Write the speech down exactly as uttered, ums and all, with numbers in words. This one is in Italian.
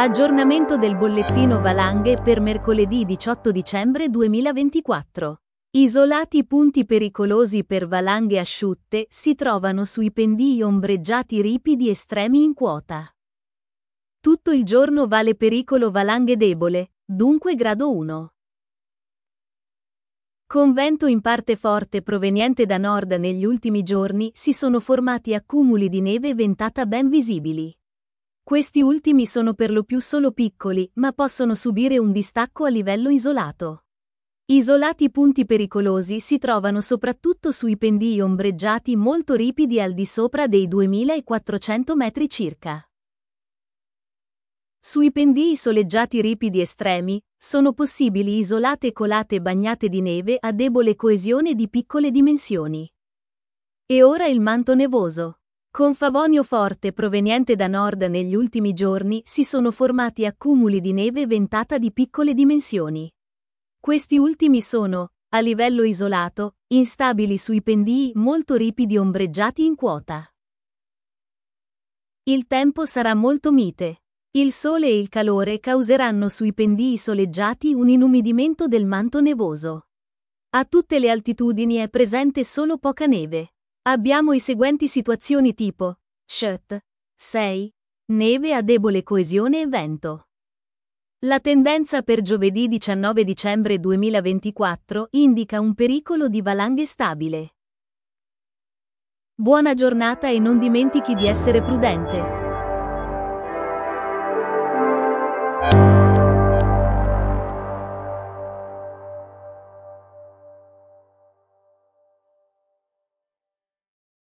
Aggiornamento del bollettino valanghe per mercoledì diciotto dicembre duemilaventiquattro. Isolati punti pericolosi per valanghe asciutte si trovano sui pendii ombreggiati ripidi estremi in quota. Tutto il giorno vale pericolo valanghe debole, dunque grado uno. Con vento in parte forte proveniente da nord negli ultimi giorni si sono formati accumuli di neve e ventata ben visibili. Questi ultimi sono per lo più solo piccoli, ma possono subire un distacco a livello isolato. Isolati punti pericolosi si trovano soprattutto sui pendii ombreggiati molto ripidi al di sopra dei duemilaquattrocento metri circa. Sui pendii soleggiati ripidi estremi, sono possibili isolate colate bagnate di neve a debole coesione di piccole dimensioni. E ora il manto nevoso. Con favonio forte proveniente da nord negli ultimi giorni si sono formati accumuli di neve e ventata di piccole dimensioni. Questi ultimi sono, a livello isolato, instabili sui pendii molto ripidi ombreggiati in quota. Il tempo sarà molto mite. Il sole e il calore causeranno sui pendii soleggiati un inumidimento del manto nevoso. A tutte le altitudini è presente solo poca neve. Abbiamo i seguenti situazioni tipo: Sht. sei. Neve a debole coesione e vento. La tendenza per giovedì diciannove dicembre duemilaventiquattro indica un pericolo di valanghe stabile. Buona giornata e non dimentichi di essere prudente.